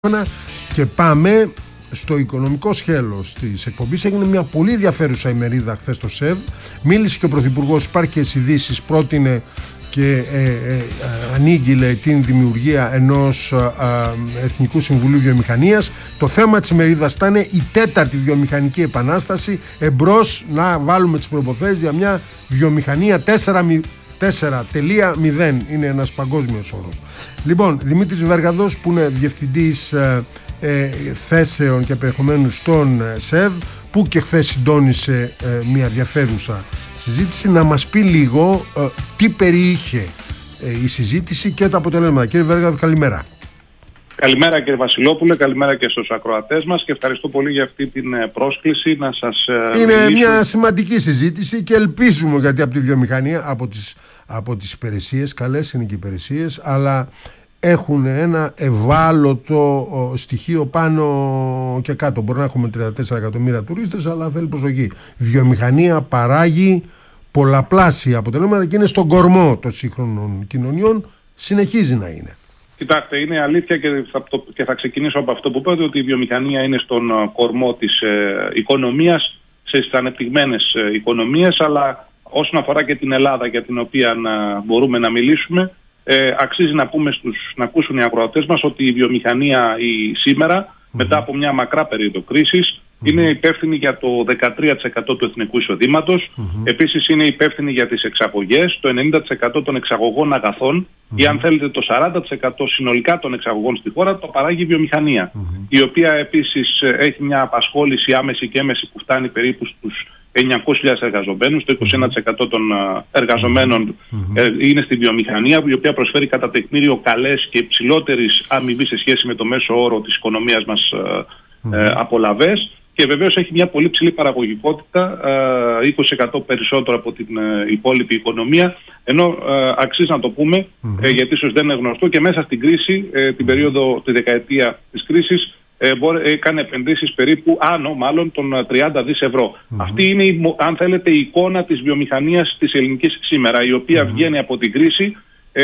Και πάμε στο οικονομικό σκέλος της εκπομπής. Έγινε μια πολύ ενδιαφέρουσα ημερίδα χθες στο ΣΕΒ. Μίλησε και ο Πρωθυπουργός, υπάρχει και στις ειδήσεις, πρότεινε και ανήγγειλε την δημιουργία ενός Εθνικού Συμβουλίου Βιομηχανίας. Το θέμα της ημερίδας ήταν η τέταρτη βιομηχανική επανάσταση. Εμπρός να βάλουμε τις προϋποθέσεις για μια βιομηχανία 4.0. Είναι ένας παγκόσμιος όρος. Λοιπόν, Δημήτρης Βεργαδός, που είναι διευθυντής θέσεων και περιεχομένου στον ΣΕΒ, που και χθες συντόνισε μια ενδιαφέρουσα συζήτηση, να μας πει λίγο τι περιείχε η συζήτηση και τα αποτελέσματα. Κύριε Βεργαδό, καλημέρα. Καλημέρα κύριε Βασιλόπουλε, καλημέρα και στους ακροατές μας και ευχαριστώ πολύ για αυτή την πρόσκληση να σας Είναι μια σημαντική συζήτηση και ελπίζουμε, γιατί από τη βιομηχανία, από τις υπηρεσίες, καλές είναι και οι υπηρεσίες, αλλά έχουν ένα ευάλωτο στοιχείο πάνω και κάτω. Μπορεί να έχουμε 34 εκατομμύρια τουρίστες, αλλά θέλει προσοχή. Η βιομηχανία παράγει πολλαπλάσια αποτελέσματα και είναι στον κορμό των σύγχρονων κοινωνιών. Συνεχίζει να είναι. Κοιτάξτε, είναι αλήθεια και θα ξεκινήσω από αυτό που είπατε, ότι η βιομηχανία είναι στον κορμό της οικονομίας, στις ανεπτυγμένες οικονομίες, αλλά όσον αφορά και την Ελλάδα, για την οποία μπορούμε να μιλήσουμε, αξίζει να ακούσουν οι ακροατές μας ότι η βιομηχανία σήμερα, μετά από μια μακρά περίοδο κρίσης, είναι υπεύθυνη για το 13% του εθνικού εισοδήματος. Επίσης είναι υπεύθυνη για τις εξαγωγές, το 90% των εξαγωγών αγαθών ή αν θέλετε το 40% συνολικά των εξαγωγών στη χώρα το παράγει η βιομηχανία, η οποία επίσης έχει μια απασχόληση άμεση και έμεση που φτάνει περίπου στους 900.000 εργαζομένους, το 21% των εργαζομένων είναι στη βιομηχανία, η οποία προσφέρει κατά τεκμήριο καλές και υψηλότερης αμοιβή σε σχέση με το μέσο όρο της οικονομίας μας απολαβές, και βεβαίως έχει μια πολύ ψηλή παραγωγικότητα, 20% περισσότερο από την υπόλοιπη οικονομία, ενώ αξίζει να το πούμε, γιατί ίσως δεν είναι γνωστό, και μέσα στην κρίση, τη δεκαετία της κρίσης, έκανε επενδύσεις περίπου των 30 δις ευρώ. Αυτή είναι, αν θέλετε, η εικόνα της βιομηχανίας της ελληνικής σήμερα, η οποία βγαίνει από την κρίση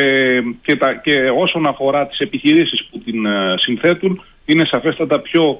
και όσον αφορά τις επιχειρήσεις που την συνθέτουν, είναι σαφέστατα πιο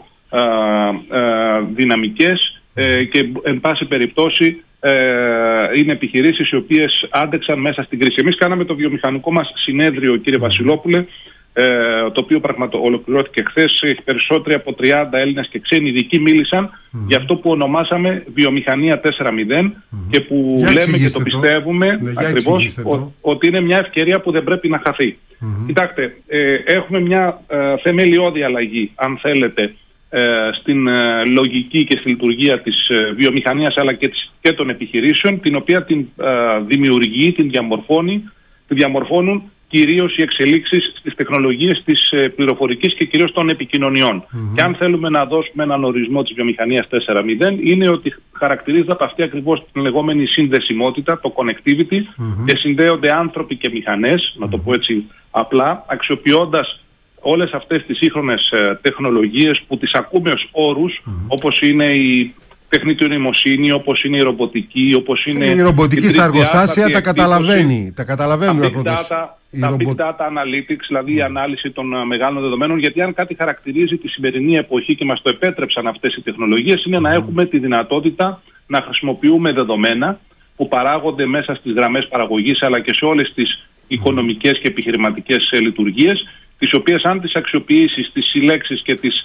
δυναμικές και εν πάση περιπτώσει είναι επιχειρήσεις οι οποίες άντεξαν μέσα στην κρίση. Εμείς κάναμε το βιομηχανικό μας συνέδριο, κύριε Βασιλόπουλε, το οποίο ολοκληρώθηκε χθες. Περισσότεροι από 30 Έλληνες και ξένοι ειδικοί μίλησαν για αυτό που ονομάσαμε βιομηχανία 4.0 και που λέμε και το πιστεύουμε ακριβώς ότι είναι μια ευκαιρία που δεν πρέπει να χαθεί. Κοιτάξτε, έχουμε μια θεμελιώδη αλλαγή, αν θέλετε, στην λογική και στη λειτουργία της βιομηχανίας αλλά και των επιχειρήσεων, την οποία την δημιουργεί, την διαμορφώνουν κυρίως οι εξελίξεις στις τεχνολογίες της πληροφορικής και κυρίως των επικοινωνιών. Και αν θέλουμε να δώσουμε έναν ορισμό της βιομηχανίας 4.0, είναι ότι χαρακτηρίζεται από αυτή ακριβώς την λεγόμενη συνδεσιμότητα, το connectivity, και συνδέονται άνθρωποι και μηχανές, να το πω έτσι απλά, αξιοποιώντας όλες αυτές τις σύγχρονες τεχνολογίες που τις ακούμε ως όρους, όπως είναι η τεχνητή νοημοσύνη, όπως είναι η ρομποτική, όπως είναι η ρομποτική στα εργοστάσια, τα καταλαβαίνει. Τα big data analytics, δηλαδή η ανάλυση των μεγάλων δεδομένων, γιατί αν κάτι χαρακτηρίζει τη σημερινή εποχή και μας το επέτρεψαν αυτές οι τεχνολογίες, είναι να έχουμε τη δυνατότητα να χρησιμοποιούμε δεδομένα που παράγονται μέσα στις γραμμές παραγωγής αλλά και σε όλες τις οικονομικές και επιχειρηματικές λειτουργίες, τις οποίες αν τις αξιοποιήσεις, τις συλλέξεις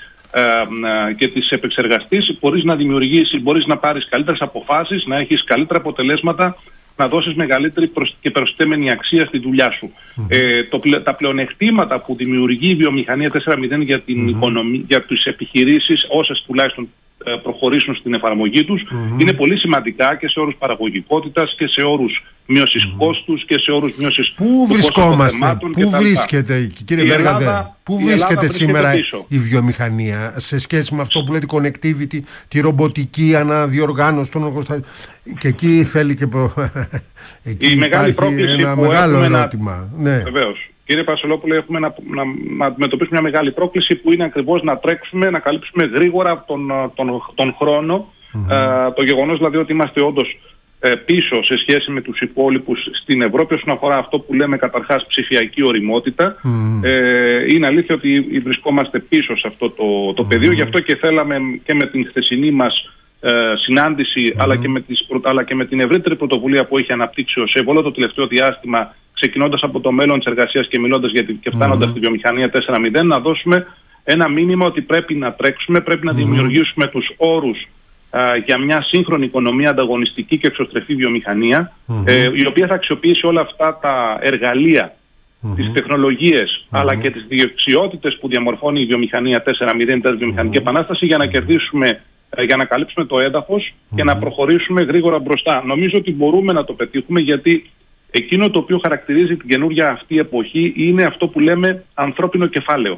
και τις επεξεργαστείς, μπορείς να δημιουργήσεις, μπορείς να πάρεις καλύτερες αποφάσεις, να έχεις καλύτερα αποτελέσματα, να δώσεις μεγαλύτερη και προσθέμενη αξία στη δουλειά σου. Τα πλεονεκτήματα που δημιουργεί η βιομηχανία 4.0 για την οικονομία, για τις επιχειρήσεις, όσες τουλάχιστον προχωρήσουν στην εφαρμογή τους, είναι πολύ σημαντικά και σε όρους παραγωγικότητας και σε όρους μείωσης κόστους και σε όρους μείωσης του βρισκόμαστε, πού βρίσκεται, κύριε Βεργαδέ, πού βρίσκεται σήμερα η βιομηχανία σε σχέση με αυτό που λέτε connectivity, τη ρομποτική αναδιοργάνωση των εργοστασίων, και εκεί θέλει και εκεί η μεγάλη πρόκληση ένα μεγάλο ερώτημα. Βεβαίως. Κύριε Βασιλόπουλε, έχουμε να αντιμετωπίσουμε μια μεγάλη πρόκληση που είναι ακριβώς να τρέξουμε, να καλύψουμε γρήγορα τον χρόνο. Το γεγονός δηλαδή ότι είμαστε όντως πίσω σε σχέση με τους υπόλοιπους στην Ευρώπη όσον αφορά αυτό που λέμε καταρχάς ψηφιακή οριμότητα. Είναι αλήθεια ότι βρισκόμαστε πίσω σε αυτό το πεδίο, γι' αυτό και θέλαμε και με την χθεσινή μας συνάντηση αλλά και με την ευρύτερη πρωτοβουλία που έχει αναπτύξει ο ΣΕΒ όλο το τελευταίο διάστημα, ξεκινώντας από το μέλλον της εργασίας και μιλώντας και φτάνοντας στη βιομηχανία 4.0, να δώσουμε ένα μήνυμα ότι πρέπει να τρέξουμε, πρέπει να δημιουργήσουμε τους όρους για μια σύγχρονη οικονομία, ανταγωνιστική και εξωστρεφή βιομηχανία, η οποία θα αξιοποιήσει όλα αυτά τα εργαλεία, τις τεχνολογίες, αλλά και τις δεξιότητες που διαμορφώνει η βιομηχανία 4.0, η βιομηχανική επανάσταση, για να κερδίσουμε, για να καλύψουμε το έδαφος και να προχωρήσουμε γρήγορα μπροστά. Νομίζω ότι μπορούμε να το πετύχουμε, γιατί εκείνο το οποίο χαρακτηρίζει την καινούργια αυτή εποχή είναι αυτό που λέμε ανθρώπινο κεφάλαιο.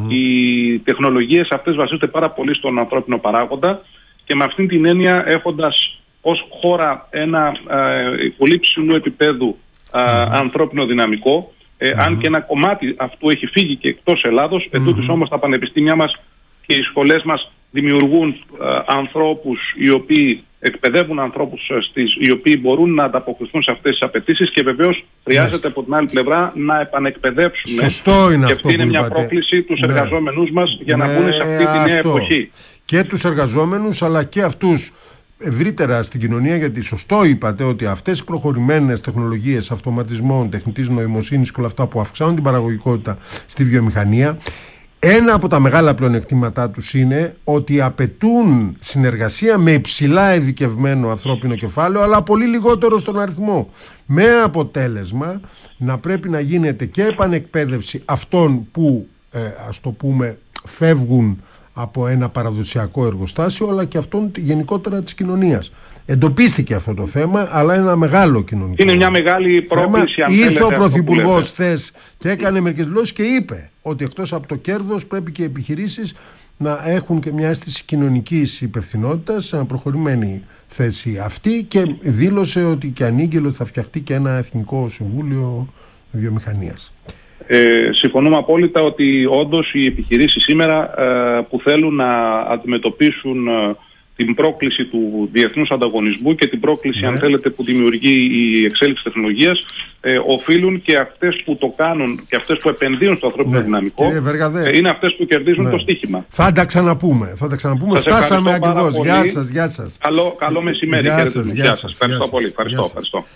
Οι τεχνολογίες αυτές βασίζονται πάρα πολύ στον ανθρώπινο παράγοντα, και με αυτήν την έννοια, έχοντας ως χώρα ένα πολύ ψηλού επίπεδου ανθρώπινο δυναμικό, αν και ένα κομμάτι αυτού έχει φύγει και εκτός Ελλάδος, ετούτοις όμως τα πανεπιστήμια μας και οι σχολές μας δημιουργούν ανθρώπους οι οποίοι εκπαιδεύουν ανθρώπους οι οποίοι μπορούν να ανταποκριθούν σε αυτές τις απαιτήσεις, και βεβαίως χρειάζεται από την άλλη πλευρά να επανεκπαιδεύσουμε. Σωστό είναι, και αυτό αυτή είναι που μια είπατε. πρόκληση τους εργαζόμενους μας για να μπουν σε αυτή τη νέα εποχή. Και τους εργαζόμενους αλλά και αυτούς ευρύτερα στην κοινωνία, γιατί σωστό είπατε ότι αυτές οι προχωρημένες τεχνολογίες αυτοματισμών, τεχνητής νοημοσύνης και όλα αυτά που αυξάνουν την παραγωγικότητα στη βιομηχανία, ένα από τα μεγάλα πλεονεκτήματά τους είναι ότι απαιτούν συνεργασία με υψηλά ειδικευμένο ανθρώπινο κεφάλαιο, αλλά πολύ λιγότερο στον αριθμό. Με αποτέλεσμα να πρέπει να γίνεται και επανεκπαίδευση αυτών που, ας το πούμε, φεύγουν από ένα παραδοσιακό εργοστάσιο, αλλά και αυτών γενικότερα της κοινωνίας. Εντοπίστηκε αυτό το θέμα, αλλά είναι ένα μεγάλο κοινωνικό. Είναι μια μεγάλη πρόκληση. Ήρθε ο Πρωθυπουργός χθες και έκανε μερικές δηλώσεις και είπε ότι εκτός από το κέρδος πρέπει και οι επιχειρήσεις να έχουν και μια αίσθηση κοινωνικής υπευθυνότητας, σε μια προχωρημένη θέση αυτή, και δήλωσε ότι και ανήγγειλε ότι θα φτιαχτεί και ένα Εθνικό Συμβούλιο Βιομηχανίας. Συμφωνούμε απόλυτα ότι όντως οι επιχειρήσεις σήμερα που θέλουν να αντιμετωπίσουν την πρόκληση του διεθνούς ανταγωνισμού και την πρόκληση, αν θέλετε, που δημιουργεί η εξέλιξη τεχνολογίας, οφείλουν, και αυτές που το κάνουν και αυτές που επενδύουν στο ανθρώπινο δυναμικό, είναι αυτές που κερδίζουν το στοίχημα. Θα τα ξαναπούμε. Φτάσαμε ακριβώς. Γεια σας. Καλό μεσημέρι. Γεια σας. Ευχαριστώ πολύ. Ευχαριστώ.